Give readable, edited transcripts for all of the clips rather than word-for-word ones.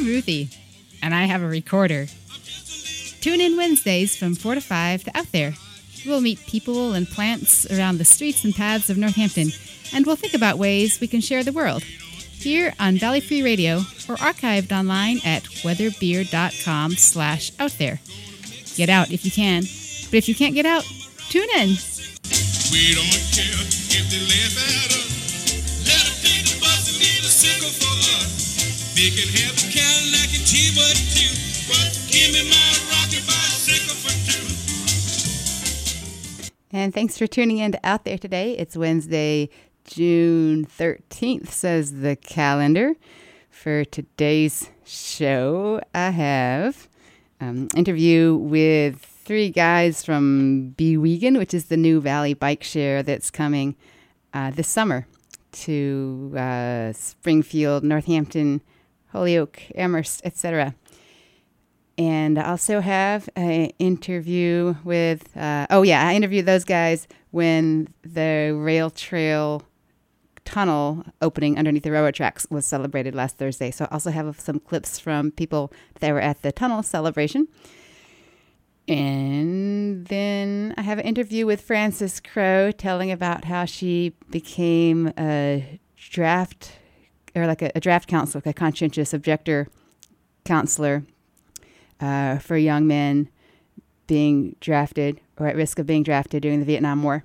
Ruthie, and I have a recorder. Tune in Wednesdays from 4 to 5 to Out There. We'll meet people and plants around the streets and paths of Northampton, and we'll think about ways we can share the world. Here on Valley Free Radio, or archived online at weatherbeer.com/out there. Get out if you can, but if you can't get out, tune in. We don't care if they laugh at us. Let them take the bus and leave a signal for us. They can have a Cadillac and T-Bud too, but give me my rocket bicycle for two. And thanks for tuning in to Out There today. It's Wednesday, June 13th, says the calendar. For today's show, I have interview with 3 guys from Bewegan, which is the new Valley bike share that's coming this summer to Springfield, Northampton, Holyoke, Amherst, etc. And I also have an interview with, I interviewed those guys when the rail trail tunnel opening underneath the railroad tracks was celebrated last Thursday. So I also have some clips from people that were at the tunnel celebration. And then I have an interview with Frances Crowe telling about how she became a draft counselor, like a conscientious objector counselor for young men being drafted or at risk of being drafted during the Vietnam War.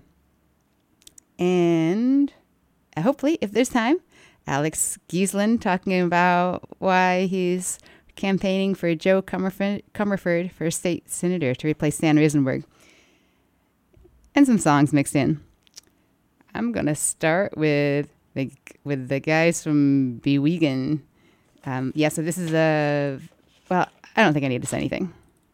And hopefully, if there's time, Alex Giesland talking about why he's campaigning for Joe Comerford for state senator to replace Stan Rosenberg. And some songs mixed in. I'm going to start with the guys from Bewegan. So this is I don't think I need to say anything.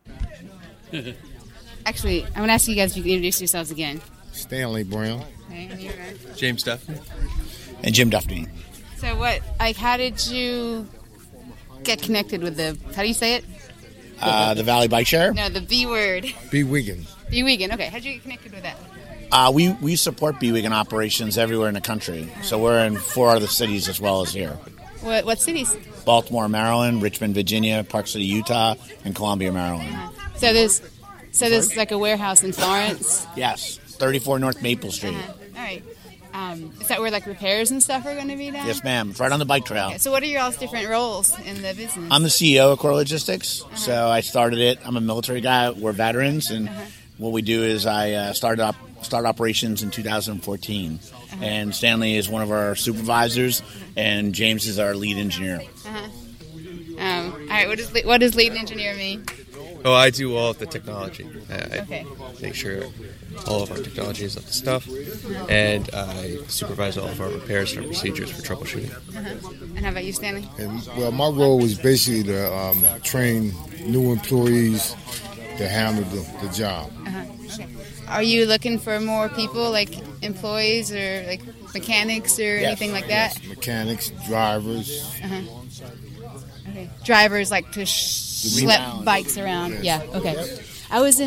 Actually, I'm going to ask you guys if you can introduce yourselves again. Stanley Brown. Okay, James Duffy. And Jim Duffy. So how did you get connected with how do you say it? The Valley Bike Share? No, the B word. Bewegan. Bewegan, okay. How did you get connected with that? We support Bewegan operations everywhere in the country. So we're in 4 other cities as well as here. What cities? Baltimore, Maryland, Richmond, Virginia, Park City, Utah, and Columbia, Maryland. So there's like a warehouse in Florence? Yes, 34 North Maple Street. All right. Is that where like repairs and stuff are going to be done? Yes, ma'am. It's right on the bike trail. Okay. So what are your all's different roles in the business? I'm the CEO of Core Logistics. So I started it. I'm a military guy. We're veterans. And what we do is I started operations in 2014. And Stanley is one of our supervisors. And James is our lead engineer. All right. What does lead engineer mean? Oh, I do all of the technology. Okay. Make sure all of our technology is up to stuff, and I supervise all of our repairs and our procedures for troubleshooting. And how about you, Stanley? Well, my role was basically to train new employees to handle the job. Okay. Are you looking for more people, like employees or like mechanics or anything like that? Yes. Mechanics, drivers. Okay. Drivers like to schlep bikes around. Yes. Yeah. Okay. I was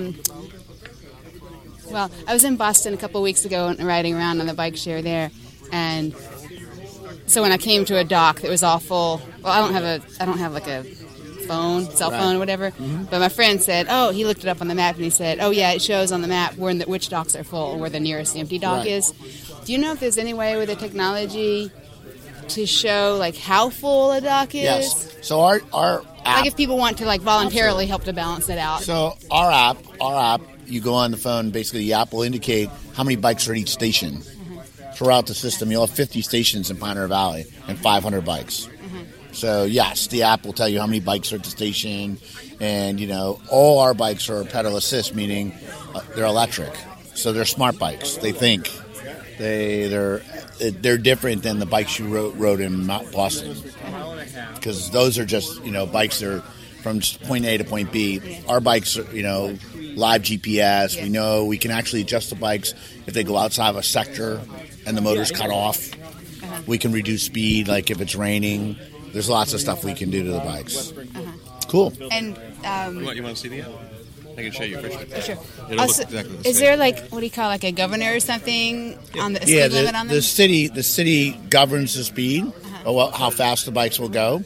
in Boston a couple of weeks ago and riding around on the bike share there, and so when I came to a dock that was all full. Well, I don't have like a cell phone or whatever. Mm-hmm. But my friend said, he looked it up on the map and he said, it shows on the map which docks are full, where the nearest empty dock is. Do you know if there's any way with the technology to show like how full a dock is? Yes. So our app, like if people want to like voluntarily help to balance it out. So our app, you go on the phone. Basically, the app will indicate how many bikes are at each station. Throughout the system, you'll have 50 stations in Pioneer Valley and 500 bikes. So yes, the app will tell you how many bikes are at the station, and all our bikes are pedal assist, meaning they're electric. So they're smart bikes. They think. They're different than the bikes you rode in Boston, because those are just bikes that are from point A to point B. Our bikes are live GPS. We know we can actually adjust the bikes if they go outside of a sector and the motor's cut off. We can reduce speed, like if it's raining. There's lots of stuff we can do to the bikes. Cool. And you want to see the app? I can show you for sure. Sure. It'll look exactly the is same. there what do you call a governor or something on the speed limit on them? The city governs the speed, or how fast the bikes will go.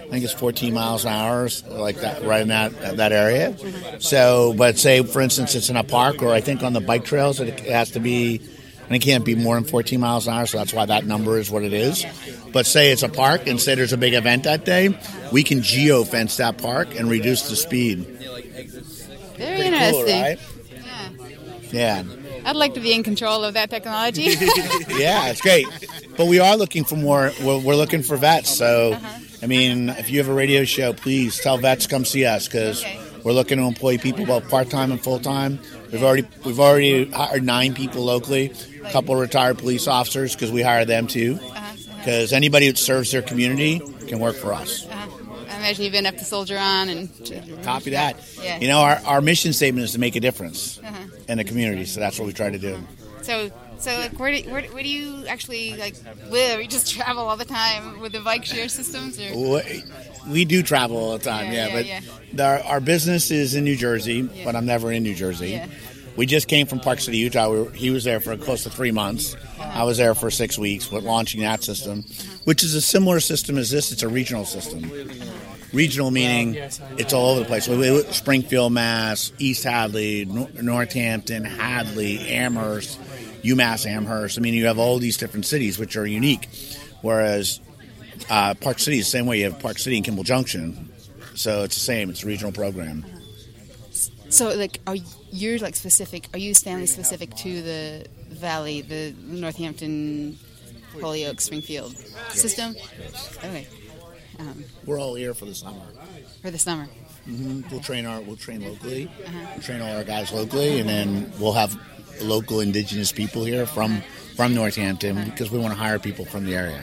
I think it's 14 miles an hour, like that, right in that area. So, but say, for instance, it's in a park, or I think on the bike trails, it has to be, and it can't be more than 14 miles an hour, so that's why that number is what it is. But say it's a park, and say there's a big event that day, we can geo-fence that park and reduce the speed. Very Pretty interesting. cool, right? Yeah. Yeah. I'd like to be in control of that technology. Yeah, it's great. But we are looking for more. We're looking for vets. So, I mean, if you have a radio show, please tell vets to come see us, because we're looking to employ people both part-time and full-time. We've already hired 9 people locally, a couple of retired police officers, because we hire them too. Because anybody that serves their community can work for us. I imagine you've been up to Soldier On and Copy that. Yeah. You know, our mission statement is to make a difference in the community, so that's what we try to do. So like, where do you actually like live? You just travel all the time with the bike share systems, or? We do travel all the time, our business is in New Jersey, but I'm never in New Jersey. Yeah. We just came from Park City, Utah. He was there for close to 3 months. I was there for 6 weeks with launching that system, which is a similar system as this. It's a regional system. Regional meaning it's all over the place. Springfield, Mass, East Hadley, Northampton, Hadley, Amherst, UMass Amherst. I mean, you have all these different cities which are unique, whereas Park City is the same way. You have Park City and Kimball Junction, so it's the same. It's a regional program. So, like, are you Stanley specific to the Valley, the Northampton, Holyoke, Springfield system? Okay. We're all here for the summer. For the summer. Mm-hmm. We'll train locally. We'll train all our guys locally, and then we'll have local indigenous people here from Northampton, because we want to hire people from the area.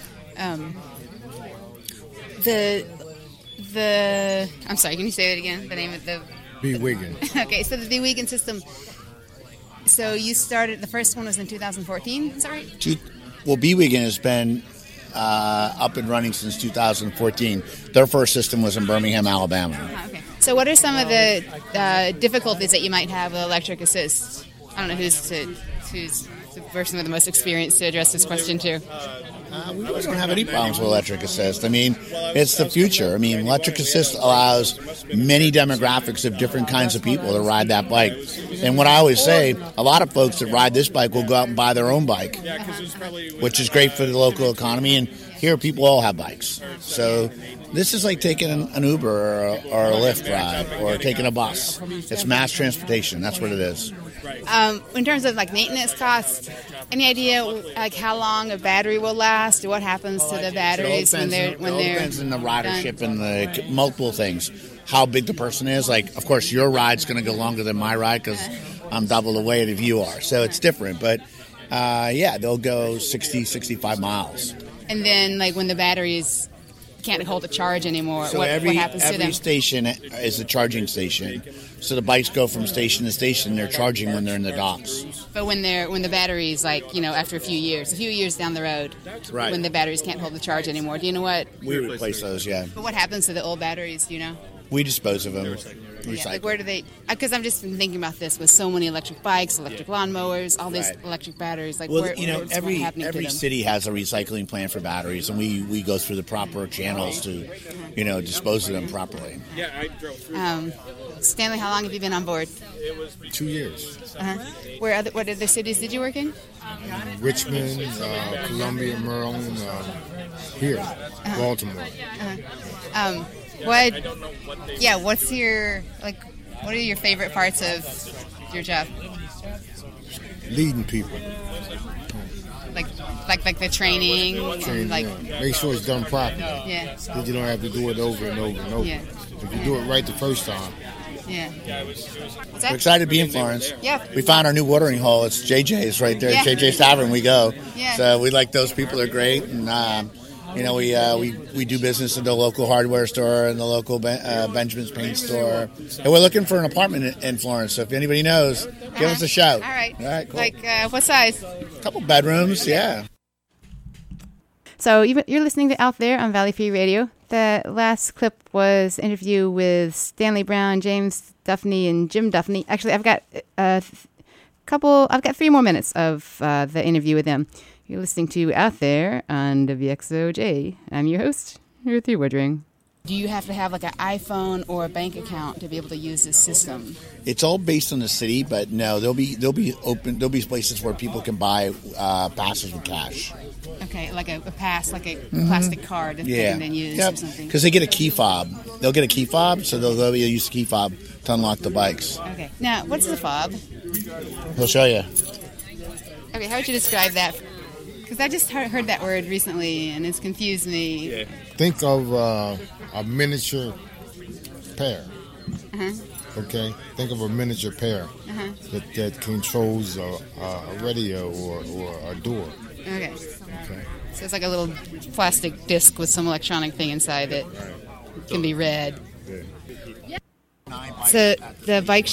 I'm sorry, can you say that again? The name of the B. Wiggin. Okay, so the B. Wiggin system. So you started, the first one was in 2014, is that right? Well, B. Wiggin has been up and running since 2014. Their first system was in Birmingham, Alabama. Okay. So what are some of the difficulties that you might have with electric assist? I don't know who's the person with the most experience to address this question to. We really don't have any problems with electric assist. I mean, it's the future. I mean, electric assist allows many demographics of different kinds of people to ride that bike. And what I always say, a lot of folks that ride this bike will go out and buy their own bike, which is great for the local economy. And here, people all have bikes. So this is like taking an Uber or a Lyft ride, or taking a bus. It's mass transportation. That's what it is. In terms of like maintenance costs, any idea like how long a battery will last, or what happens to the batteries when they're It all depends on the ridership done? and the multiple things. How big the person is. Like, of course, your ride's going to go longer than my ride because I'm double the weight of you are. So it's different. But, they'll go 60, 65 miles. And then, like, when the batteries can't hold a charge anymore, So what happens to them? every station is a charging station. So the bikes go from station to station. They're charging when they're in the docks. But when the batteries, like, after a few years down the road, Right. when the batteries can't hold the charge anymore, do you know what? We replace those, yeah. But what happens to the old batteries? Do you know? We dispose of them. Yeah, Recycle. like, where do they? Because I've just been thinking about this with so many electric bikes, electric lawnmowers, all these Right. electric batteries. Like, Well, what's every happening to them? city has a recycling plan for batteries, and we go through the proper channels to, dispose of them properly. Stanley, how long have you been on board? 2 years. What other cities did you work in? Richmond, Columbia, Maryland, here, Baltimore. What's your, like, what are your favorite parts of your job? Leading people. Like the training, and like, Make sure it's done properly. yeah, That you don't have to do it over and over and over. Yeah. If you do it right the first time. yeah. What's that? We're excited to be in Florence. Yeah. We found our new watering hole. It's JJ's right there. Yeah. JJ's Tavern. We go. Yeah. So we like those people. Are great, and we do business at the local hardware store and the local Benjamin's Paint store. And we're looking for an apartment in Florence. So if anybody knows, give us a shout. All right. All right. Cool. Like, what size? A couple bedrooms. Yeah. So you're listening to Out There on Valley Free Radio. The last clip was an interview with Stanley Brown, James Duffney, and Jim Duffney. Actually, I've got I've got 3 more minutes of the interview with them. You're listening to Out There on WXOJ. I'm your host, Ruthie Woodring. Do you have to have like an iPhone or a bank account to be able to use this system? It's all based on the city, but no, there'll be places where people can buy passes with cash. Okay, like a pass, like a plastic card that they can then use or something. Because they get a key fob. They'll get a key fob, so they'll use the key fob to unlock the bikes. Okay. Now, what's the fob? He'll show you. Okay, how would you describe that? Because I just heard that word recently, and it's confused me. Yeah. Think of a miniature pear. Okay? Think of a miniature pear that controls a radio or a door. Okay. So it's like a little plastic disc with some electronic thing inside that can be read. So the bikes,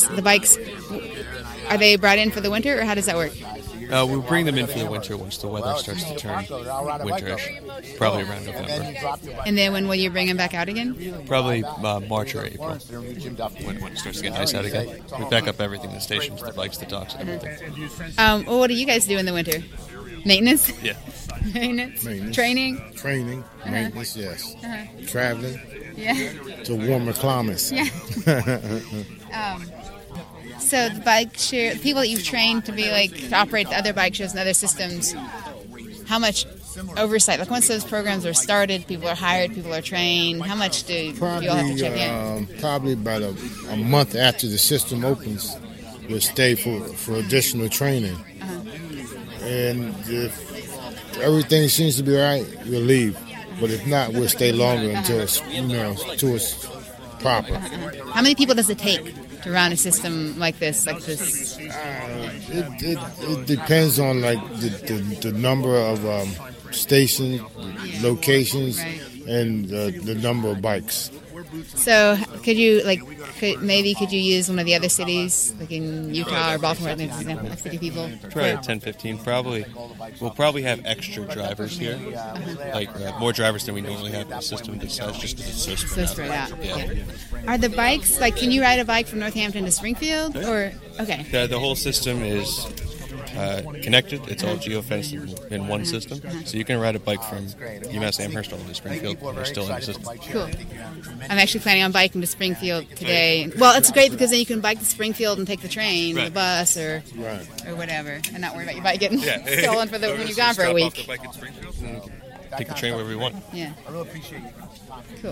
are they brought in for the winter, or how does that work? We'll bring them in for the winter once the weather starts to turn winterish, probably around November. And then when will you bring them back out again? Probably March or April, when it starts to get nice out again. We back up everything, the stations, the bikes, the docks, everything. Well, what do you guys do in the winter? Maintenance? Yeah. Maintenance? Training? Maintenance, yes. Traveling Yeah. to warmer climates. Yeah. So the bike share, the people that you've trained to be to operate the other bike shares and other systems, how much oversight? Like once those programs are started, people are hired, people are trained. How much do you all have to check in? Probably about a month after the system opens, we'll stay for additional training. And if everything seems to be right, we'll leave. But if not, we'll stay longer until it's proper. How many people does it take to run a system like this? It depends on the number of stations, locations, and the number of bikes. So could you use one of the other cities, like in Utah or Baltimore, as an example, like 50 people? Probably 10, 15, probably. We'll probably have extra drivers here, more drivers than we normally have in the system this size, just because it's so spread out. Yeah. Are the bikes, can you ride a bike from Northampton to Springfield? Or, okay. Yeah, the whole system is connected. It's all geofenced in one system. So you can ride a bike from UMass Amherst all the way to Springfield. We're still in the system. Cool. I'm actually planning on biking to Springfield today. Well, it's great because then you can bike to Springfield and take the train, the bus, or whatever, and not worry about your bike getting stolen when you're gone for a week. Off the bike in Springfield and take the train wherever we want. Yeah. I really appreciate you. Cool.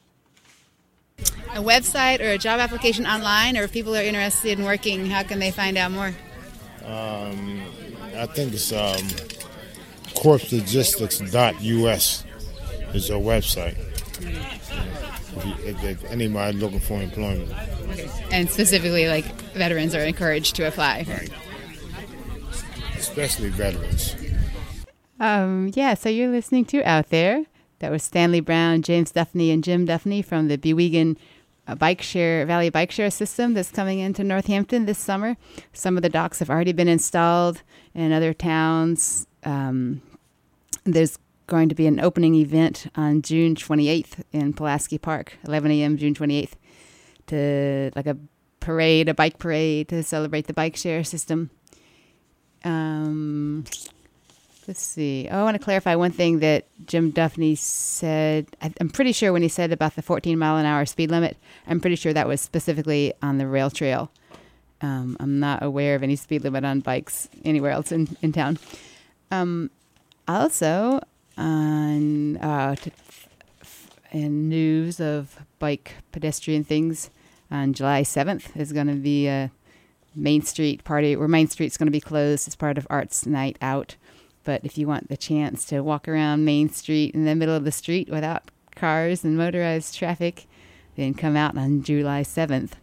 A website or a job application online, or if people are interested in working, how can they find out more? I think it's corpslogistics.us is our website. If anybody looking for employment. Okay. And specifically, veterans are encouraged to apply. Right. Especially veterans. So you're listening to Out There. That was Stanley Brown, James Duffney, and Jim Duffney from the Bewegan Valley Bike Share system that's coming into Northampton this summer. Some of the docks have already been installed in other towns. There's going to be an opening event on June 28th in Pulaski Park, 11 a.m. June 28th, to a bike parade to celebrate the bike share system. Let's see. I want to clarify one thing that Jim Duffney said. I'm pretty sure when he said about the 14-mile-an-hour speed limit, I'm pretty sure that was specifically on the rail trail. I'm not aware of any speed limit on bikes anywhere else in town. Also, in news of bike pedestrian things, on July 7th is going to be a Main Street party, where Main Street's going to be closed as part of Arts Night Out. But if you want the chance to walk around Main Street in the middle of the street without cars and motorized traffic, then come out on July 7th.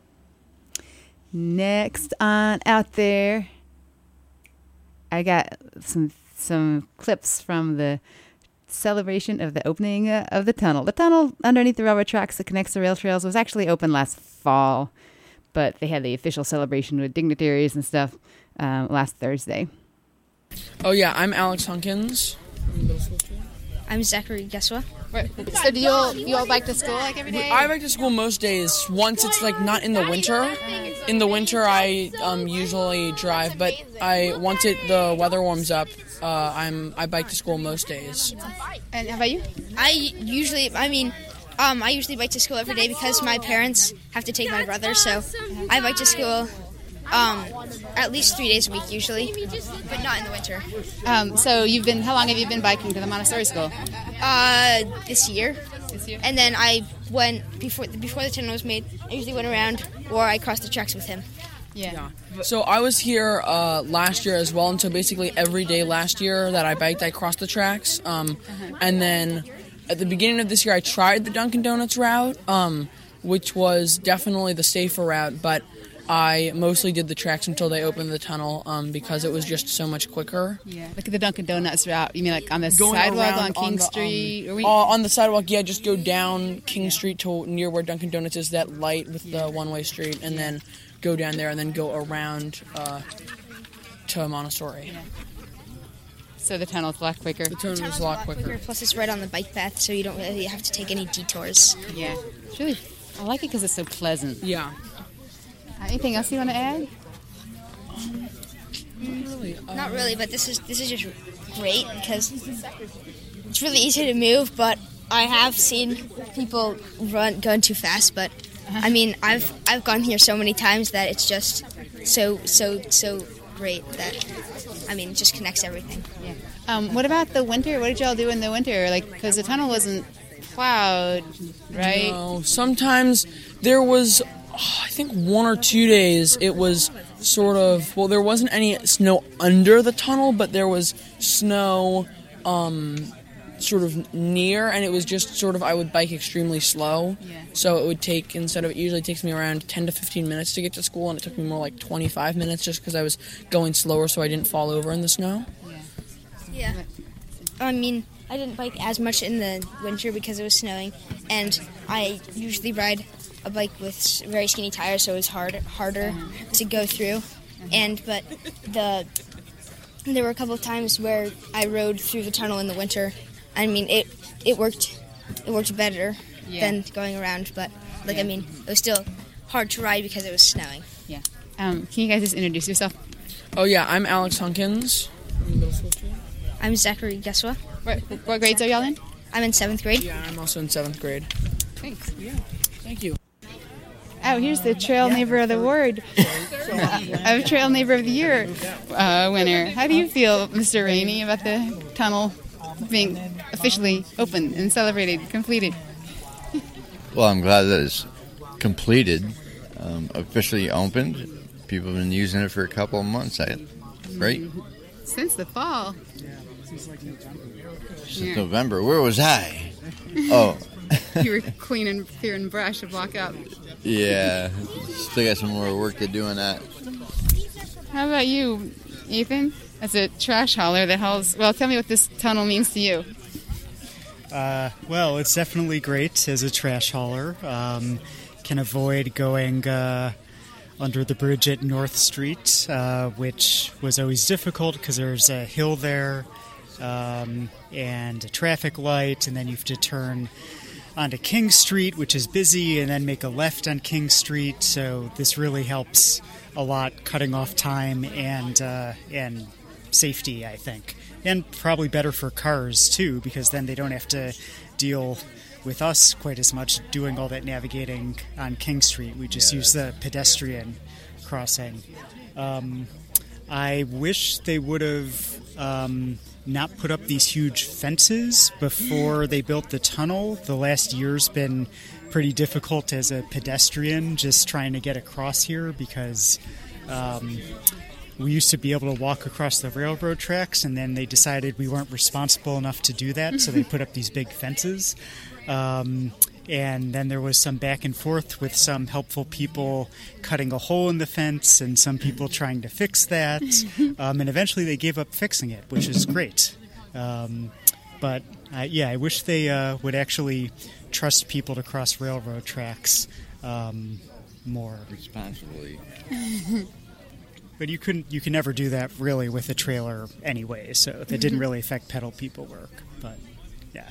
Next on Out There, I got some clips from the celebration of the opening of the tunnel. The tunnel underneath the railroad tracks that connects the rail trails was actually open last fall, but they had the official celebration with dignitaries and stuff last Thursday. Oh, yeah, I'm Alex Hunkins. I'm Zachary Geswa. So do you all bike to school every day? I bike to school most days. Once it's not in the winter. In the winter, I usually drive, but once the weather warms up, I bike to school most days. And how about you? I usually bike to school every day because my parents have to take my brother, so I bike to school at least 3 days a week usually, but not in the winter. So how long have you been biking to the Montessori school? This year. And then I went, before the tunnel was made, I usually went around or I crossed the tracks with him. Yeah. So I was here last year as well, and so basically every day last year that I biked, I crossed the tracks. And then at the beginning of this year, I tried the Dunkin' Donuts route, which was definitely the safer route, but I mostly did the tracks until they opened the tunnel because it was just so much quicker. Yeah. Look at the Dunkin' Donuts route. You mean like on the Going sidewalk around on King Street? On the sidewalk, yeah, just go down King Street to near where Dunkin' Donuts is, that light with the one-way street, and then go down there and then go around to Montessori. Yeah. So the tunnel's a lot quicker. The tunnel is a lot quicker. Plus it's right on the bike path, so you don't really have to take any detours. Yeah. It's really, I like it because it's so pleasant. Yeah. Anything else you want to add? Not really, but this is just great because it's really easy to move, but I have seen people going too fast, but I mean, I've gone here so many times that it's just so great that, I mean, it just connects everything. Yeah. What about the winter? What did y'all do in the winter? Like, because the tunnel wasn't plowed, right? No, sometimes there was, I think 1 or 2 days, it was sort of, well, there wasn't any snow under the tunnel, but there was snow sort of near, and it was just sort of, I would bike extremely slow. Yeah. So it would take, it usually takes me around 10 to 15 minutes to get to school, and it took me more like 25 minutes just because I was going slower so I didn't fall over in the snow. Yeah. I mean, I didn't bike as much in the winter because it was snowing, and I usually ride a bike with very skinny tires, so it was harder to go through. But there were a couple of times where I rode through the tunnel in the winter. I mean, it worked better than going around, but I mean, it was still hard to ride because it was snowing. Yeah. Can you guys just introduce yourself? Oh yeah, I'm Alex Hunkins. I'm Zachary Geswa. What grades are y'all in? I'm in 7th grade. Yeah, I'm also in 7th grade. Thanks. Yeah, thank you. Oh, here's the Trail Neighbor of the Award, of Trail Neighbor of the Year winner. How do you feel, Mr. Rainey, about the tunnel being officially opened and celebrated, completed? Well, I'm glad that it's completed, officially opened. People have been using it for a couple of months, right? Since the fall. Since November. Where was I? Oh. You were cleaning brush to block up. Yeah, still got some more work to do on that. How about you, Ethan? As a trash hauler that hauls, well, tell me what this tunnel means to you. Well, it's definitely great as a trash hauler. Can avoid going under the bridge at North Street, which was always difficult because there's a hill there and a traffic light, and then you have to turn onto King Street, which is busy, and then make a left on King Street. So this really helps a lot, cutting off time and safety, I think. And probably better for cars, too, because then they don't have to deal with us quite as much doing all that navigating on King Street. We just use the pedestrian crossing. I wish they would have not put up these huge fences before they built the tunnel. The last year's been pretty difficult as a pedestrian just trying to get across here because we used to be able to walk across the railroad tracks, and then they decided we weren't responsible enough to do that, so they put up these big fences. And then there was some back and forth with some helpful people cutting a hole in the fence and some people trying to fix that. And eventually they gave up fixing it, which is great. But I wish they would actually trust people to cross railroad tracks more responsibly. But you can never do that really with a trailer anyway, so that didn't really affect pedal people work. But yeah.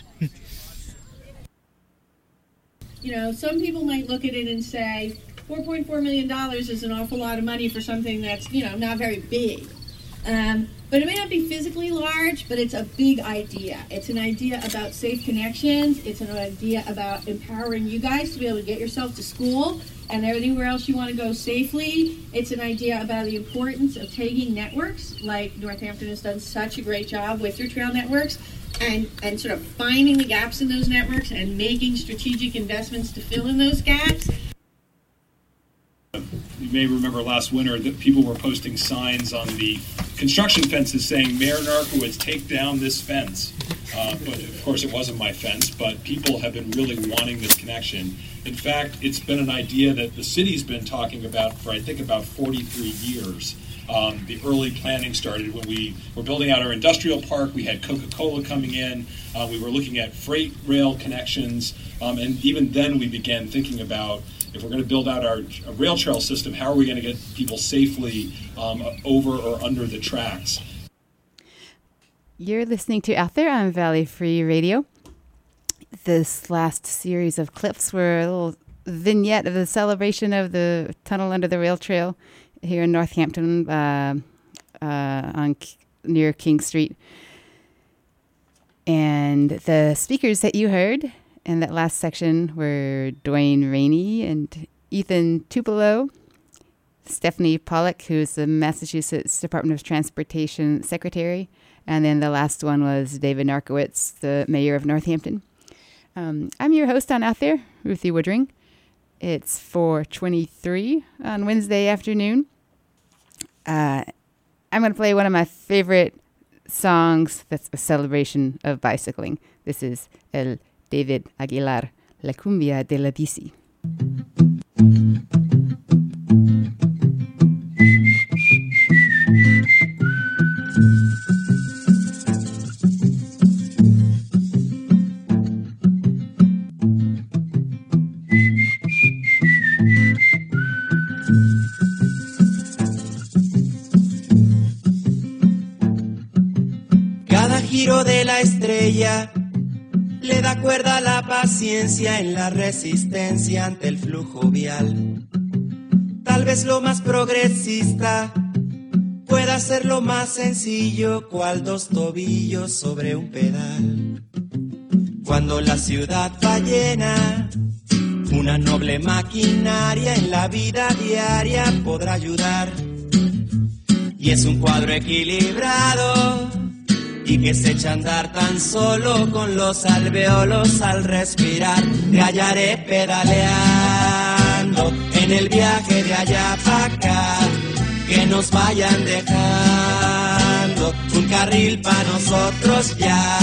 You know, some people might look at it and say, $4.4 million is an awful lot of money for something that's, you know, not very big. But it may not be physically large, but it's a big idea. It's an idea about safe connections. It's an idea about empowering you guys to be able to get yourself to school and anywhere else you want to go safely. It's an idea about the importance of taking networks, like Northampton has done such a great job with your trail networks, and sort of finding the gaps in those networks and making strategic investments to fill in those gaps. You may remember last winter that people were posting signs on the construction fences saying, Mayor Narkowitz, take down this fence. But of course it wasn't my fence, but people have been really wanting this connection. In fact, it's been an idea that the city's been talking about for, I think, about 43 years. The early planning started when we were building out our industrial park. We had Coca-Cola coming in. We were looking at freight rail connections. And even then we began thinking about, if we're going to build out our rail trail system, how are we going to get people safely over or under the tracks? You're listening to Out There on Valley Free Radio. This last series of clips were a little vignette of the celebration of the tunnel under the rail trail here in Northampton near King Street. And the speakers that you heard in that last section were Dwayne Rainey and Ethan Tupelo, Stephanie Pollock, who's the Massachusetts Department of Transportation Secretary, and then the last one was David Narkowitz, the mayor of Northampton. I'm your host on Out There, Ruthie Woodring. It's 4:23 on Wednesday afternoon. I'm going to play one of my favorite songs that's a celebration of bicycling. This is El David Aguilar, La Cumbia de la Bici. Cada giro de la estrella le da cuerda a la paciencia en la resistencia ante el flujo vial. Tal vez lo más progresista pueda ser lo más sencillo, cual dos tobillos sobre un pedal. Cuando la ciudad va llena, una noble maquinaria en la vida diaria podrá ayudar. Y es un cuadro equilibrado y que se echa a andar tan solo con los alveolos al respirar. Te hallaré pedaleando en el viaje de allá para acá, que nos vayan dejando un carril para nosotros ya.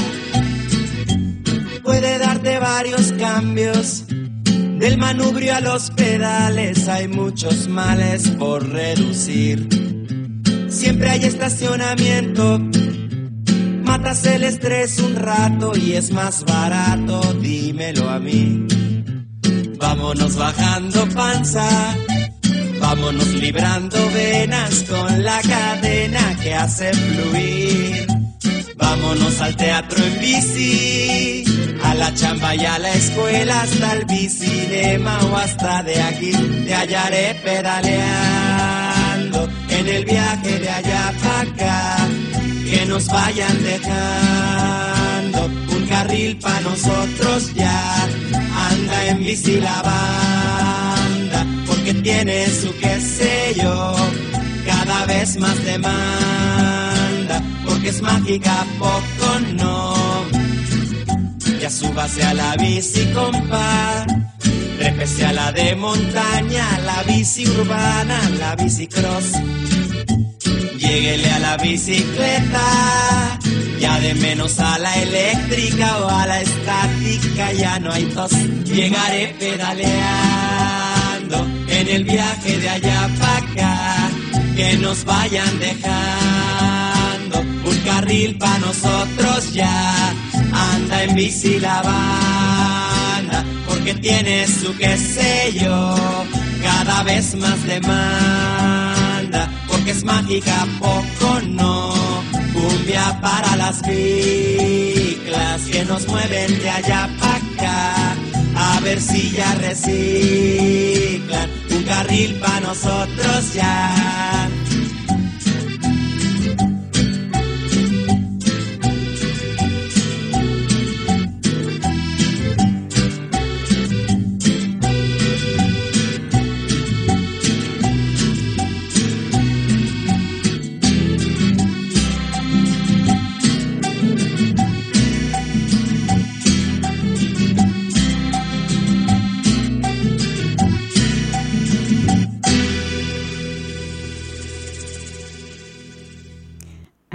Puede darte varios cambios, del manubrio a los pedales hay muchos males por reducir. Siempre hay estacionamiento, matas el estrés un rato y es más barato, dímelo a mí. Vámonos bajando panza, vámonos librando venas con la cadena que hace fluir. Vámonos al teatro en bici, a la chamba y a la escuela, hasta el bicinema o hasta de aquí. Te hallaré pedaleando en el viaje de allá para acá, que nos vayan dejando un carril para nosotros ya. Anda en bici la banda, porque tiene su qué sé yo, cada vez más demanda, porque es mágica, poco no. Ya súbase a la bici, compa, trépese a la de montaña, la bici urbana, la bici cross. Lléguele a la bicicleta, ya de menos a la eléctrica o a la estática, ya no hay tos. Llegaré pedaleando en el viaje de allá para acá, que nos vayan dejando un carril para nosotros ya. Anda en bici la banda, porque tiene su qué sé yo, cada vez más demanda, porque es mágica, poco no. Cumbia para las biclas que nos mueven de allá para acá, a ver si ya reciclan un carril para nosotros ya.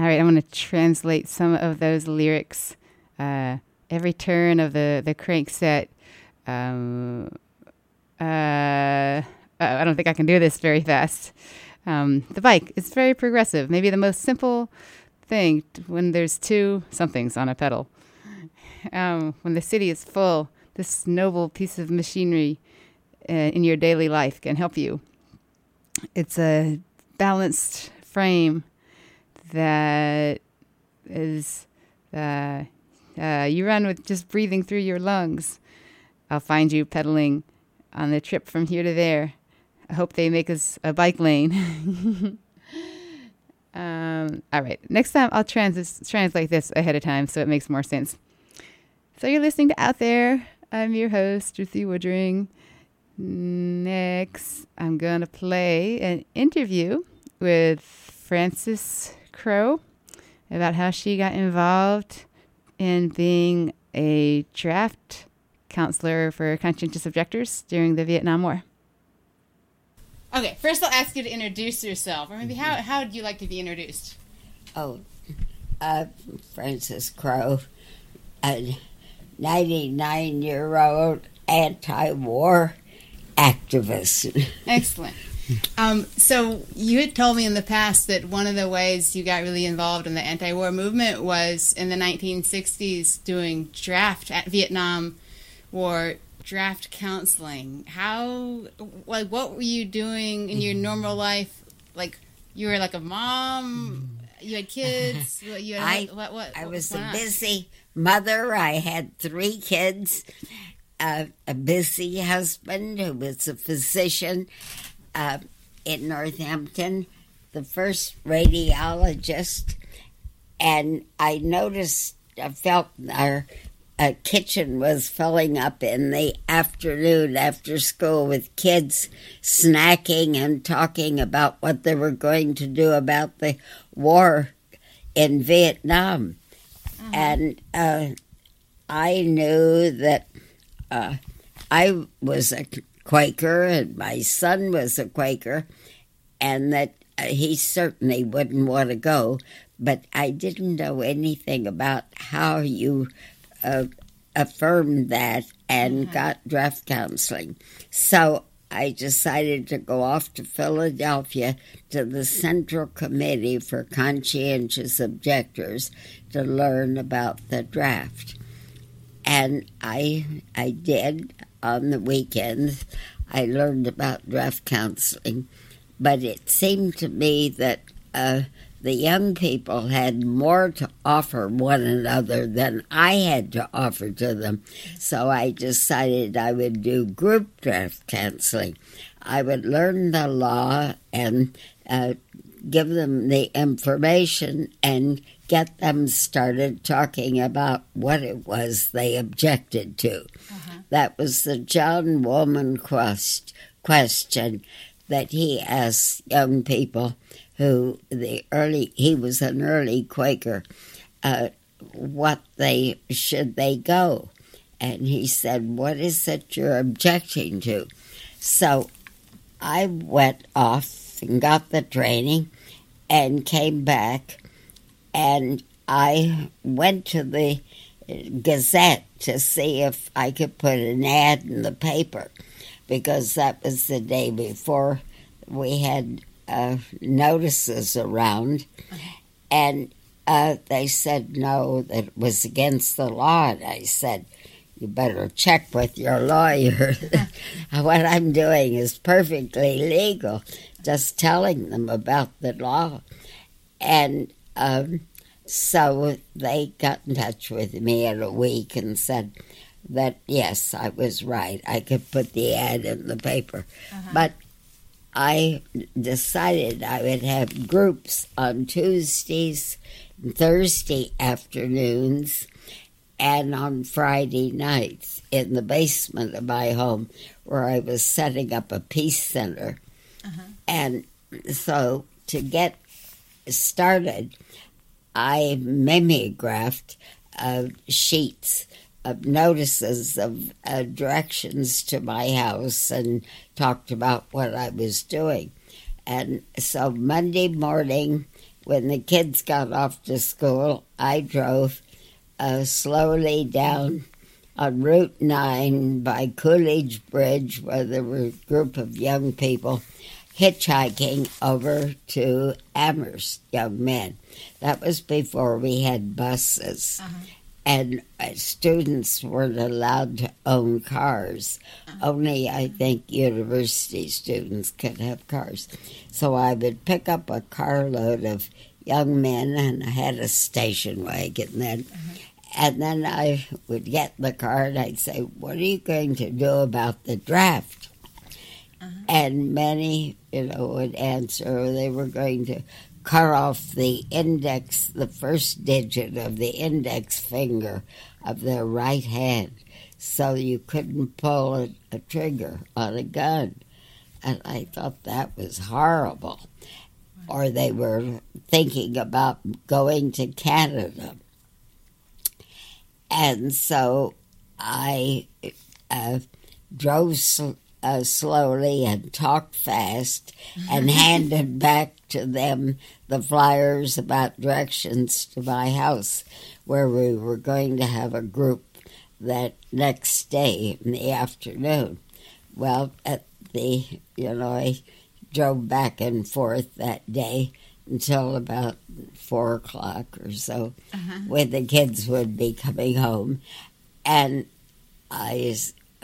All right, I'm going to translate some of those lyrics. Every turn of the crank set. I don't think I can do this very fast. The bike is very progressive. Maybe the most simple thing when there's two somethings on a pedal. When the city is full, this noble piece of machinery in your daily life can help you. It's a balanced frame that is you run with just breathing through your lungs. I'll find you pedaling on the trip from here to there. I hope they make us a bike lane. All right. Next time I'll translate this ahead of time so it makes more sense. So you're listening to Out There. I'm your host, Ruthie Woodring. Next, I'm going to play an interview with Frances Crowe about how she got involved in being a draft counselor for conscientious objectors during the Vietnam War. Okay, first I'll ask you to introduce yourself, or maybe how would you like to be introduced? Frances Crowe, a 99-year-old anti-war activist. Excellent. So you had told me in the past that one of the ways you got really involved in the anti-war movement was in the 1960s doing Vietnam War draft counseling. What were you doing in your normal life? Like, you were like a mom, you had kids, I was a busy mother. I had 3 kids, a busy husband who was a physician in Northampton, the first radiologist, and I felt our kitchen was filling up in the afternoon after school with kids snacking and talking about what they were going to do about the war in Vietnam. And I knew that I was a Quaker and my son was a Quaker, and that he certainly wouldn't want to go, but I didn't know anything about how you affirmed that and got draft counseling. So I decided to go off to Philadelphia to the Central Committee for Conscientious Objectors to learn about the draft. And I did on the weekends. I learned about draft counseling, but it seemed to me that the young people had more to offer one another than I had to offer to them. So I decided I would do group draft counseling. I would learn the law and give them the information and get them started talking about what it was they objected to. That was the John Woolman question that he asked young people who he was an early Quaker, should they go? And he said, what is it you're objecting to? So I went off and got the training and came back, and I went to the Gazette to see if I could put an ad in the paper, because that was the day before we had notices around, and they said no, that it was against the law. And I said, you better check with your lawyer. What I'm doing is perfectly legal, just telling them about the law. And so they got in touch with me in a week and said that, yes, I was right. I could put the ad in the paper. But I decided I would have groups on Tuesdays and Thursday afternoons and on Friday nights in the basement of my home, where I was setting up a peace center. And so to get started, I mimeographed sheets of notices of directions to my house and talked about what I was doing. And so Monday morning, when the kids got off to school, I drove slowly down on Route 9 by Coolidge Bridge, where there were a group of young people hitchhiking over to Amherst, young men. That was before we had buses. And students weren't allowed to own cars. Only, I think, university students could have cars. So I would pick up a carload of young men, and I had a station wagon then. And then I would get in the car and I'd say, what are you going to do about the draft? And many, would answer they were going to cut off the index, the first digit of the index finger of their right hand, so you couldn't pull a trigger on a gun. And I thought that was horrible. Or they were thinking about going to Canada. And so I drove slowly and talked fast and handed back to them the flyers about directions to my house, where we were going to have a group that next day in the afternoon. Well, I drove back and forth that day until about 4 o'clock or so, when the kids would be coming home. And I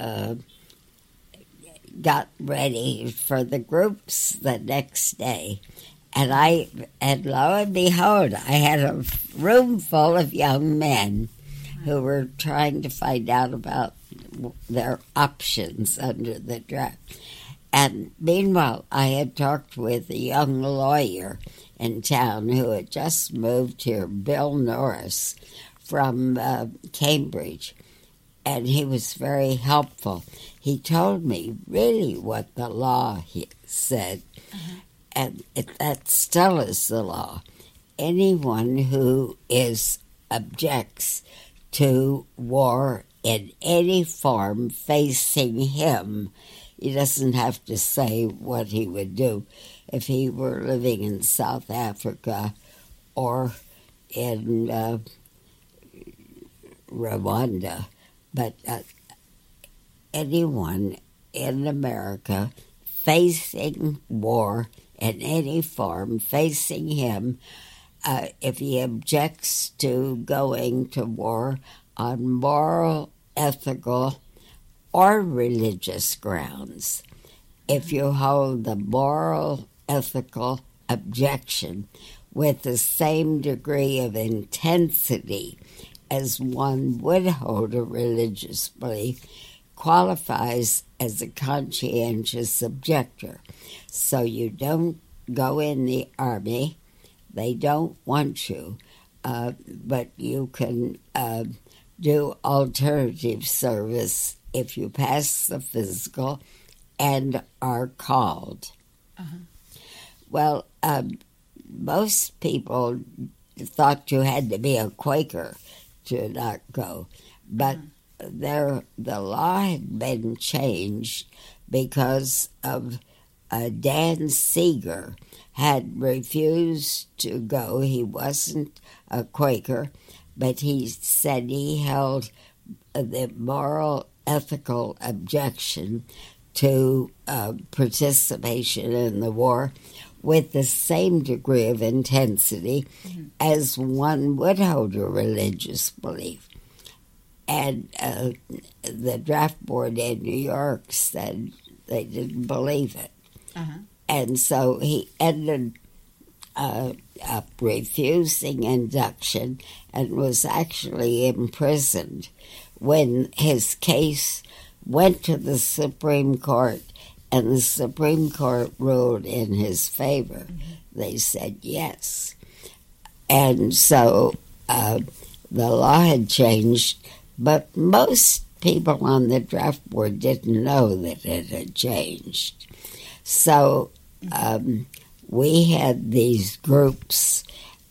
got ready for the groups the next day. And lo and behold, I had a room full of young men who were trying to find out about their options under the draft. And meanwhile, I had talked with a young lawyer in town who had just moved here, Bill Norris, from Cambridge. And he was very helpful. He told me really what the law said. And that still is the law. Anyone who objects to war in any form facing him, he doesn't have to say what he would do if he were living in South Africa or in Rwanda. But anyone in America facing war in any form, facing him, if he objects to going to war on moral, ethical, or religious grounds, if you hold the moral, ethical objection with the same degree of intensity as one would hold a religious belief, qualifies as a conscientious objector. So you don't go in the army. They don't want you, but you can do alternative service if you pass the physical and are called. Well, most people thought you had to be a Quaker to not go, but the law had been changed because of Dan Seeger had refused to go. He wasn't a Quaker, but he said he held the moral, ethical objection to participation in the war with the same degree of intensity as one would hold a religious belief. And the draft board in New York said they didn't believe it. And so he ended up refusing induction and was actually imprisoned when his case went to the Supreme Court, and the Supreme Court ruled in his favor. They said yes. And so the law had changed, but most people on the draft board didn't know that it had changed. So we had these groups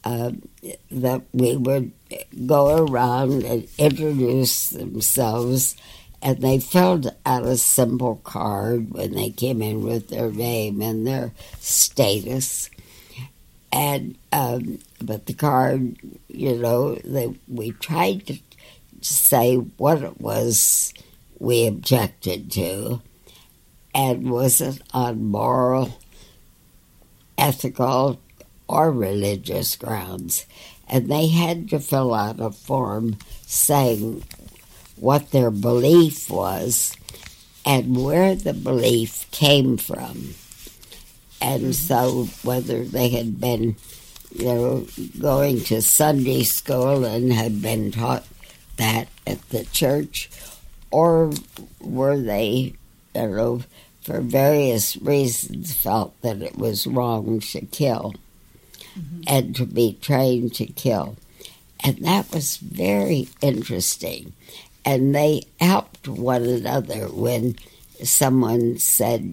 that we would go around and introduce themselves, and they filled out a simple card when they came in with their name and their status. And but the card, we tried to say what it was we objected to, and was it on moral, ethical, or religious grounds. And they had to fill out a form saying what their belief was and where the belief came from. And so whether they had been, going to Sunday school and had been taught that at the church, or were they, for various reasons felt that it was wrong to kill and to be trained to kill. And that was very interesting. And they helped one another when someone said,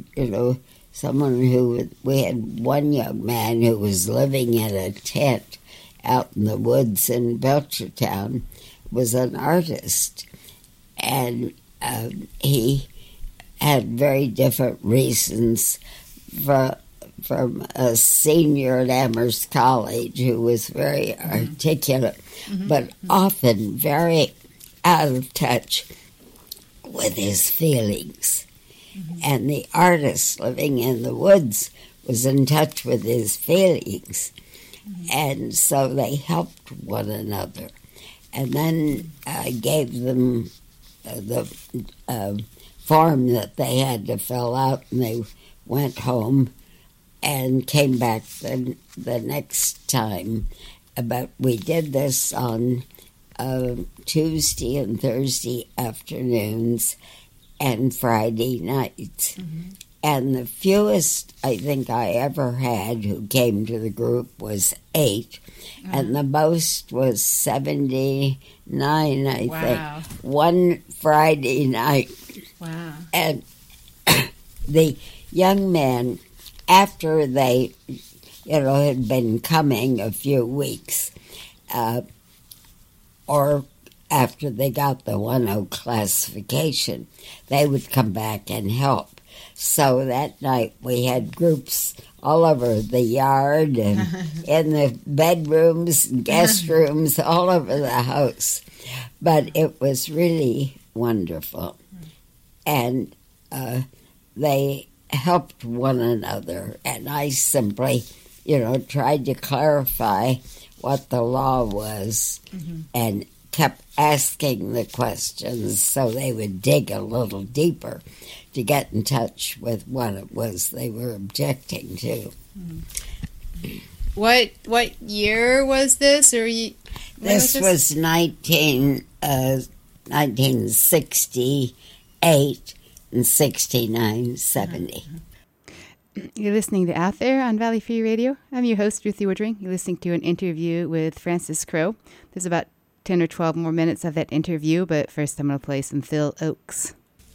we had one young man who was living in a tent out in the woods in Belchertown, was an artist, and he had very different reasons from a senior at Amherst College who was very articulate, but often very out of touch with his feelings. And the artist living in the woods was in touch with his feelings. And so they helped one another. And then I gave them the form that they had to fill out, and they went home and came back the next time. But we did this on Tuesday and Thursday afternoons and Friday nights. And the fewest I think I ever had who came to the group was 8, and the most was 79, I think. One Friday night. Wow. And the young men, after they, had been coming a few weeks, or after they got the 1-0 classification, they would come back and help. So that night we had groups all over the yard and in the bedrooms and guest rooms, all over the house. But it was really wonderful. And they helped one another. And I simply, tried to clarify what the law was and kept asking the questions so they would dig a little deeper to get in touch with what it was they were objecting to. What year was this? This was 1968 and 69, 70. You're listening to Out There on Valley Free Radio. I'm your host, Ruthie Woodring. You're listening to an interview with Francis Crowe. There's about 10 or 12 more minutes of that interview, but first I'm going to play some Phil Ochs.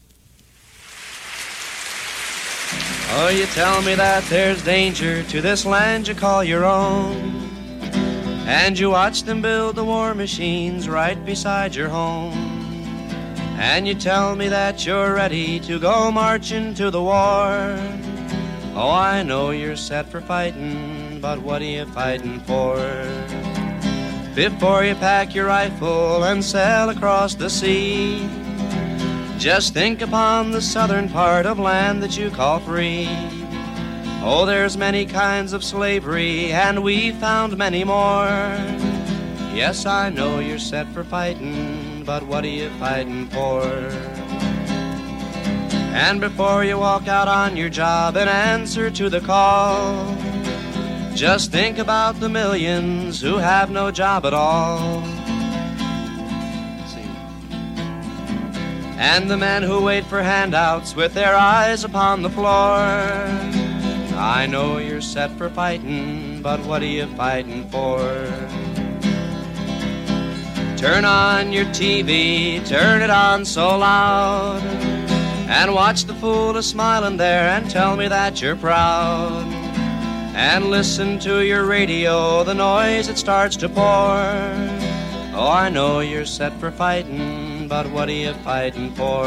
Oh, you tell me that there's danger to this land you call your own, and you watch them build the war machines right beside your home, and you tell me that you're ready to go marching to the war. Oh, I know you're set for fighting, but what are you fighting for? Before you pack your rifle and sail across the sea, just think upon the southern part of land that you call free. Oh, there's many kinds of slavery, and we found many more. Yes, I know you're set for fighting, but what are you fighting for? And before you walk out on your job and answer to the call, just think about the millions who have no job at all. And the men who wait for handouts with their eyes upon the floor. I know you're set for fighting, but what are you fighting for? Turn on your TV, turn it on so loud, and watch the fool a-smiling there and tell me that you're proud. And listen to your radio, the noise it starts to pour. Oh, I know you're set for fighting, but what are you fighting for?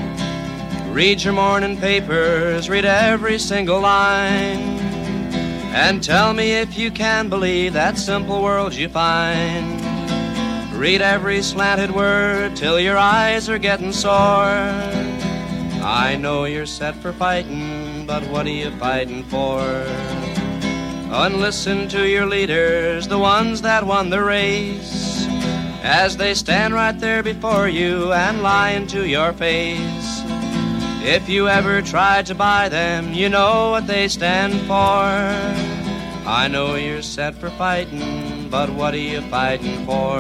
Read your morning papers, read every single line. And tell me if you can believe that simple world you find. Read every slanted word till your eyes are getting sore. I know you're set for fighting, but what are you fighting for? And listen to your leaders, the ones that won the race, as they stand right there before you and lie into your face. If you ever tried to buy them, you know what they stand for. I know you're set for fighting, but what are you fighting for?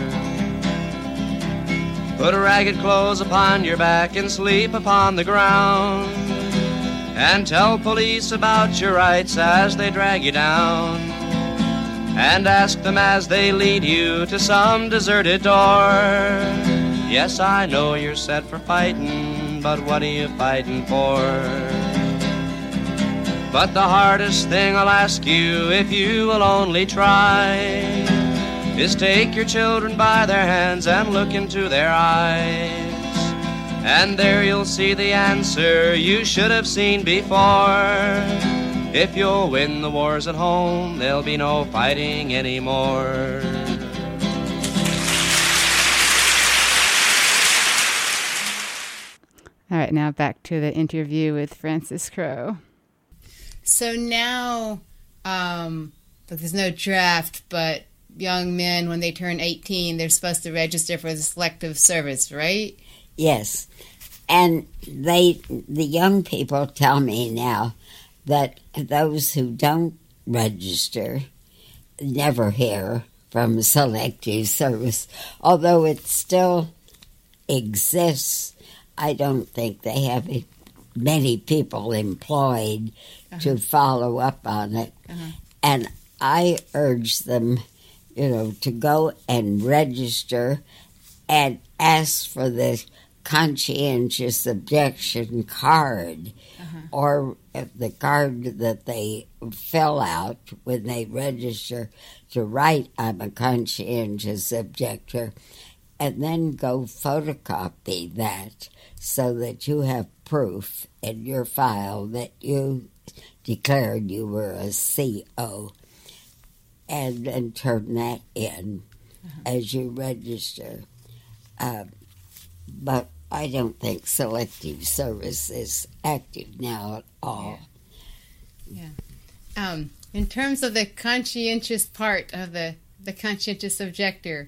Put ragged clothes upon your back and sleep upon the ground, and tell police about your rights as they drag you down, and ask them as they lead you to some deserted door. Yes, I know you're set for fighting, but what are you fighting for? But the hardest thing I'll ask you, if you will only try, is take your children by their hands and look into their eyes, and there you'll see the answer you should have seen before. If you'll win the wars at home, there'll be no fighting anymore. All right, now back to the interview with Francis Crowe. So now, there's no draft, but young men, when they turn 18, they're supposed to register for the selective service, right? Yes. And the young people tell me now that those who don't register never hear from selective service. Although it still exists, I don't think they have many people employed to follow up on it. And I urge them, to go and register and ask for the conscientious objection card, or the card that they fill out when they register, to write, "I'm a conscientious objector," and then go photocopy that so that you have proof in your file that you declared you were a CO, and then turn that in as you register. But I don't think selective service is active now at all. Yeah. In terms of the conscientious part of the conscientious objector,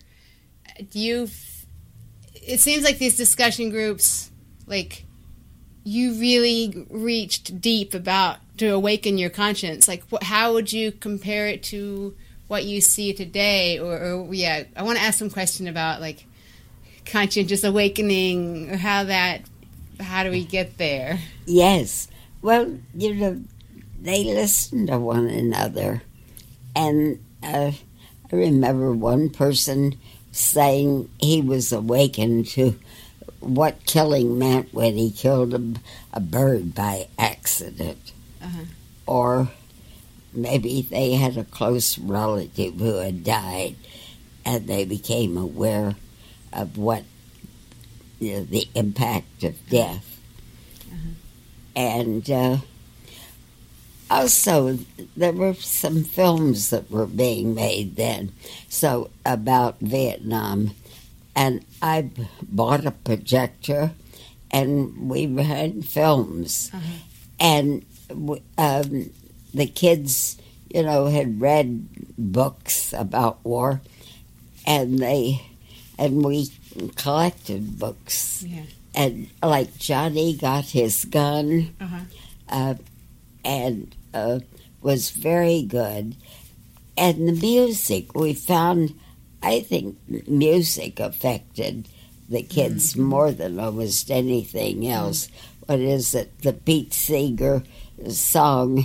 it seems like these discussion groups, like, you really reached deep to awaken your conscience. Like, how would you compare it to what you see today? Or I want to ask some question about, like, conscientious awakening, or how do we get there? Yes. Well, they listen to one another. And I remember one person saying he was awakened to what killing meant when he killed a bird by accident. Or maybe they had a close relative who had died, and they became aware of what the impact of death. And also there were some films that were being made then, so about Vietnam, and I bought a projector, and we had films, and the kids, had read books about war, and we collected books. And like Johnny Got His Gun, and was very good. And the music, we found, I think music affected the kids more than almost anything else. What is it? The Pete Seeger song,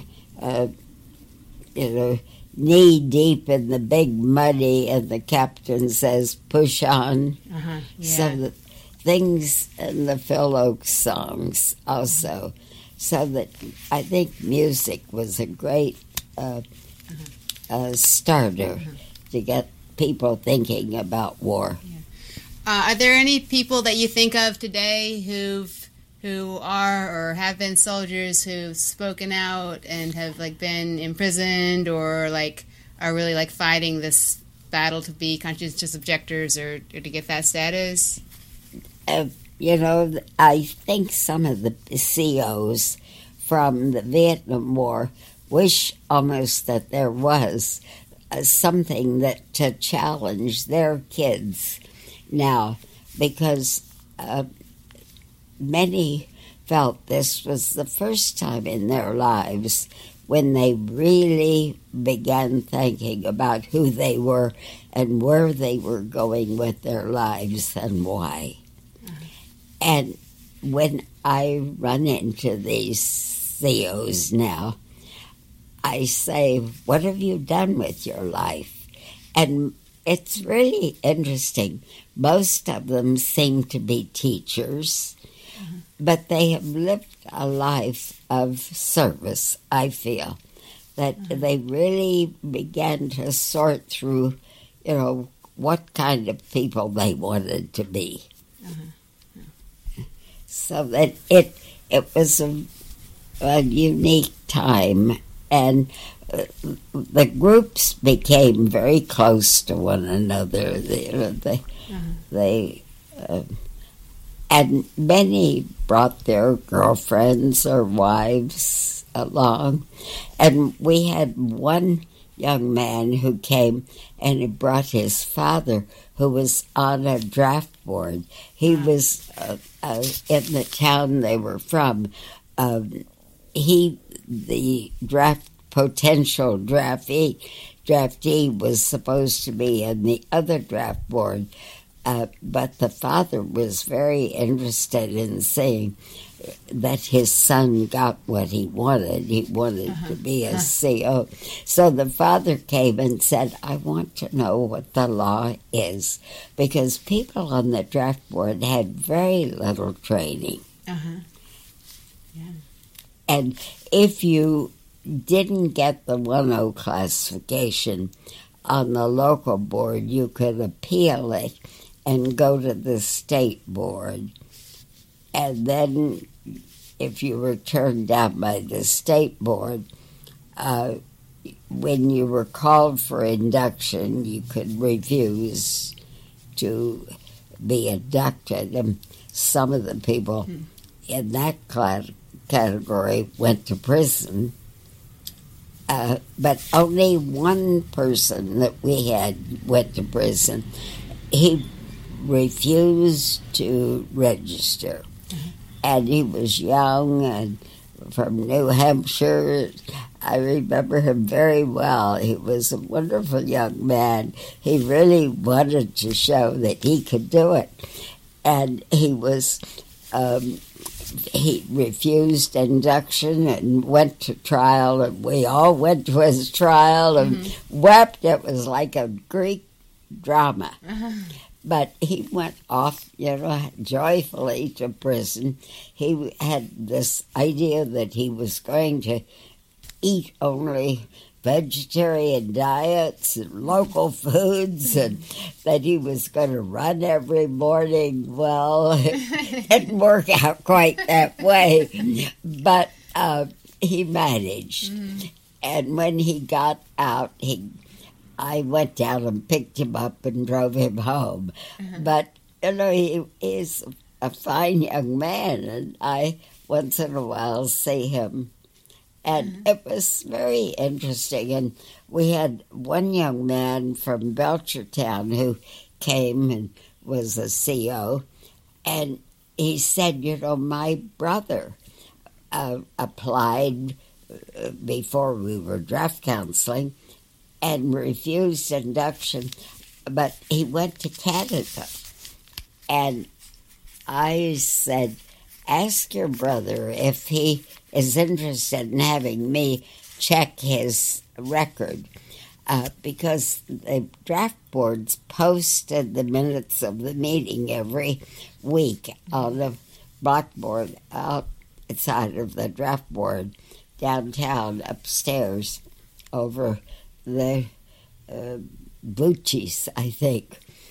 knee deep in the big muddy, and the captain says, "Push on." So the things in the Phil Oakes songs also. So that I think music was a great starter to get people thinking about war. Are there any people that you think of today who've who are or have been soldiers who've spoken out and have like been imprisoned or like are really like fighting this battle to be conscientious objectors or to get that status? You know, I think some of the COs from the Vietnam War wish almost that there was something that to challenge their kids now, because many felt this was the first time in their lives when they really began thinking about who they were and where they were going with their lives and why. And when I run into these COs now, I say, what have you done with your life? And it's really interesting. Most of them seem to be teachers, but they have lived a life of service, I feel. That they really began to sort through, you know, what kind of people they wanted to be. So that it was a unique time, and the groups became very close to one another. And many brought their girlfriends or wives along. And we had one young man who came and he brought his father, who was on a draft board. He was in the town they were from. The potential draftee was supposed to be in the other draft board, but the father was very interested in seeing that his son got what he wanted. He wanted to be a CO. So the father came and said, I want to know what the law is, because people on the draft board had very little training. And if you didn't get the 1-0 classification on the local board, you could appeal it and go to the state board. And then if you were turned down by the state board, when you were called for induction, you could refuse to be inducted. And some of the people in that category went to prison. But only one person that we had went to prison. He refused to register. And he was young and from New Hampshire. I remember him very well. He was a wonderful young man. He really wanted to show that he could do it. And he was... he refused induction and went to trial, and we all went to his trial and wept. It was like a Greek drama. But he went off, joyfully to prison. He had this idea that he was going to eat only vegetarian diets and local foods, and that he was going to run every morning. Well, it didn't work out quite that way, but he managed. And when he got out, I went down and picked him up and drove him home. But, he is a fine young man, and I once in a while see him. And it was very interesting. And we had one young man from Belchertown who came and was a CO. And he said, my brother applied before we were draft counseling and refused induction, but he went to Canada. And I said, ask your brother if he is interested in having me check his record, because the draft boards posted the minutes of the meeting every week on the blackboard outside of the draft board downtown upstairs over the Bucci's, I think.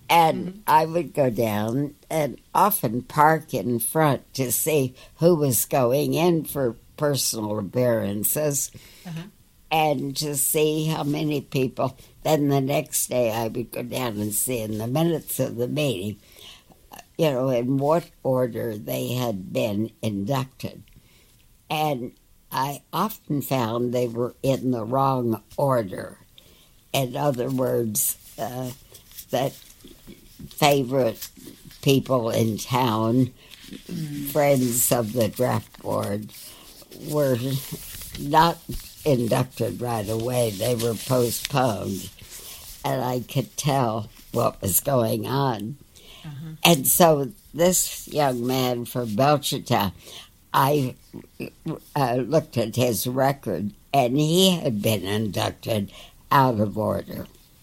And I would go down and often park in front to see who was going in for personal appearances and to see how many people. Then the next day I would go down and see in the minutes of the meeting, in what order they had been inducted. And I often found they were in the wrong order. In other words, that favorite people in town, friends of the draft board, were not inducted right away. They were postponed. And I could tell what was going on. And so this young man from Belchertown, I looked at his record, and he had been inducted out of order.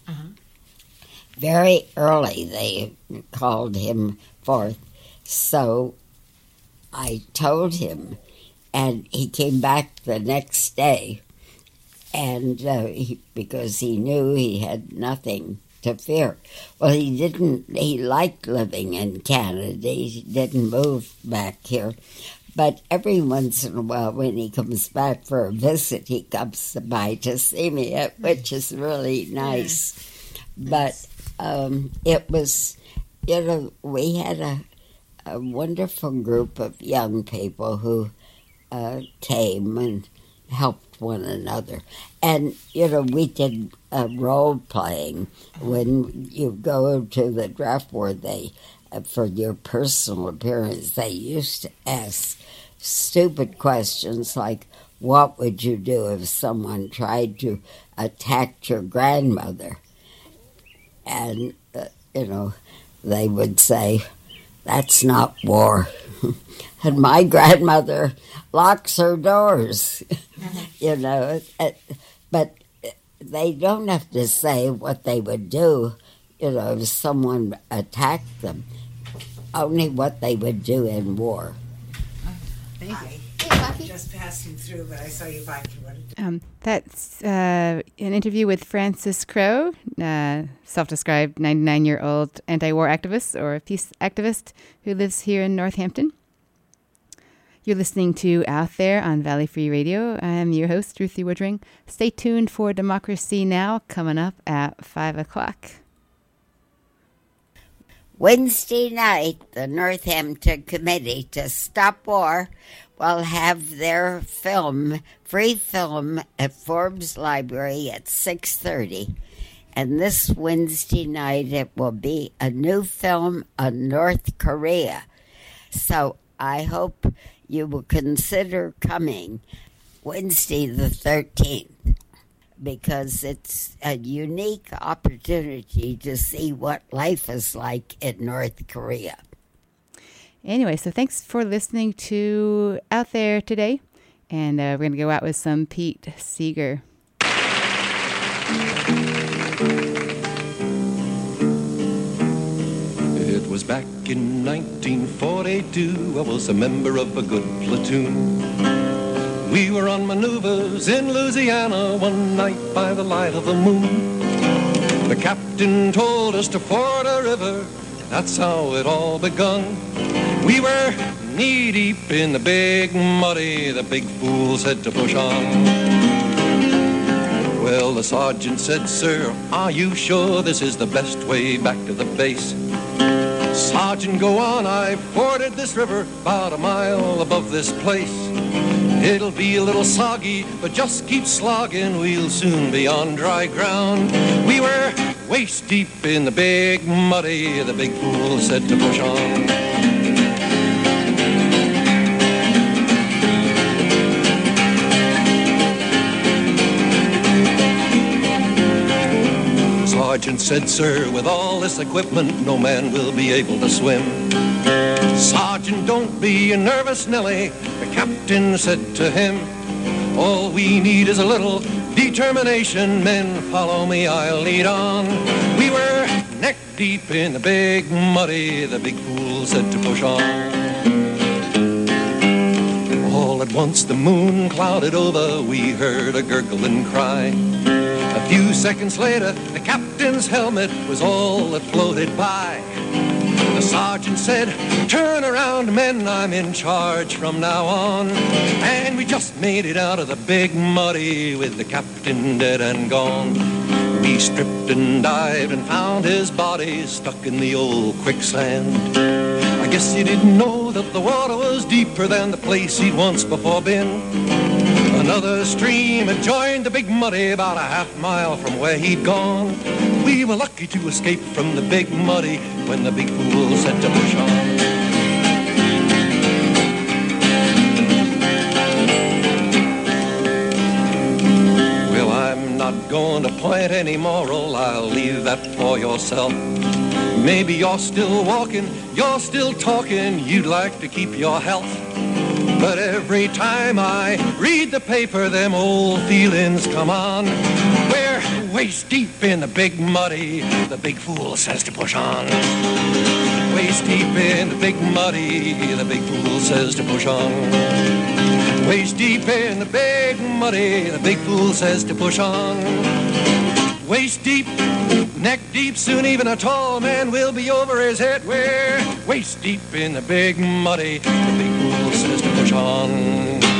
Very early they called him forth, so I told him, and he came back the next day, and because he knew he had nothing to fear. Well, he liked living in Canada. He didn't move back here. But every once in a while, when he comes back for a visit, he comes by to see me, which is really nice. But it was, we had a wonderful group of young people who came and helped one another. And, we did role playing. When you go to the draft board, for your personal appearance, they used to ask stupid questions like, what would you do if someone tried to attack your grandmother? And, they would say, that's not war. And my grandmother locks her doors, But they don't have to say what they would do, if someone attacked them. Only what they would do in war. Thank you. Just passing through, but I saw you back. That's an interview with Francis Crowe, self-described 99-year-old anti-war activist or peace activist who lives here in Northampton. You're listening to Out There on Valley Free Radio. I am your host, Ruthie Woodring. Stay tuned for Democracy Now! Coming up at 5 o'clock. Wednesday night, the Northampton Committee to Stop War will have their free film at Forbes Library at 6:30. And this Wednesday night, it will be a new film on North Korea. So I hope you will consider coming Wednesday the 13th, because it's a unique opportunity to see what life is like in North Korea. Anyway, so thanks for listening to Out There today. And we're going to go out with some Pete Seeger. It was back in 1942. I was a member of a good platoon. We were on maneuvers in Louisiana one night by the light of the moon. The captain told us to ford a river. That's how it all begun. We were knee-deep in the big muddy. The big fool said to push on. Well, the sergeant said, sir, are you sure this is the best way back to the base? Sergeant, go on, I forded this river about a mile above this place. It'll be a little soggy, but just keep slogging, we'll soon be on dry ground. We were waist deep in the big muddy, the big fool said to push on. Sergeant said, sir, with all this equipment, no man will be able to swim. Sergeant, don't be a nervous Nelly, the captain said to him. All we need is a little determination. Men, follow me, I'll lead on. We were neck deep in the big muddy, the big fool said to push on. All at once the moon clouded over, we heard a gurgling cry. Few seconds later, the captain's helmet was all that floated by. The sergeant said, "Turn around, men, I'm in charge from now on." And we just made it out of the Big Muddy with the captain dead and gone. We stripped and dived and found his body stuck in the old quicksand. I guess he didn't know that the water was deeper than the place he'd once before been. Another stream had joined the Big Muddy about a half mile from where he'd gone. We were lucky to escape from the Big Muddy when the big fool said to push on. Well, I'm not going to plant any moral, I'll leave that for yourself. Maybe you're still walking, you're still talking, you'd like to keep your health. But every time I read the paper, them old feelings come on. We're waist deep in the Big Muddy, the big fool says to push on. Waist deep in the Big Muddy, the big fool says to push on. Waist deep in the Big Muddy, the big fool says to push on. Waist deep, neck deep, soon even a tall man will be over his head. We're waist deep in the Big Muddy, the big fool says to push on.